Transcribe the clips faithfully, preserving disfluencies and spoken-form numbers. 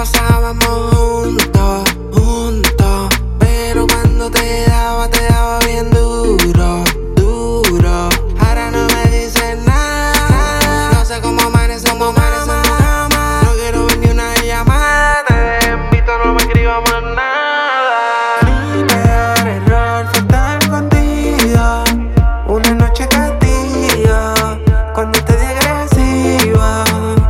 pasábamos juntos, juntos. Pero cuando te daba, te daba bien duro, duro. Ahora no me dices nada, no sé cómo amanecemos, amanecemos jamás. No quiero ver ni una llamada, te invito, no me escribas más nada. Mi peor error fue estar contigo una noche castigo, cuando te di agresiva.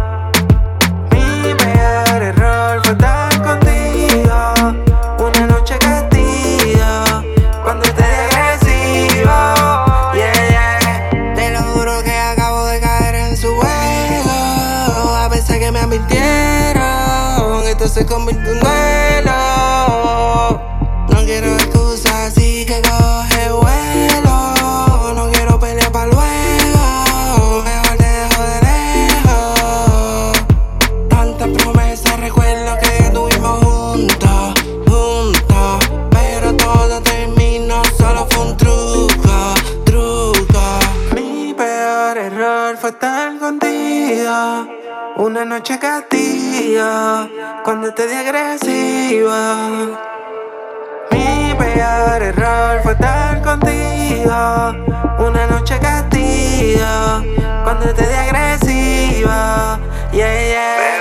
Mi peor error fue estar contigo una noche castigo, cuando te di agresiva. Yeah, yeah. Te lo juro que acabo de caer en su juego. A veces que me advirtieron, esto se convirtió en duelo. No quiero excusas, así que coge vuelo. No quiero pelear pa' luego, mejor te dejo de lejos. Tantas promesas, recuerdo que tuvimos juntos, juntos. Pero todo terminó, solo fue un truco, truco. Mi peor error fue estar contigo una noche castigo, cuando te di agresiva. Mi peor error fue estar contigo una noche castigo, cuando te di agresiva. Yeah, yeah.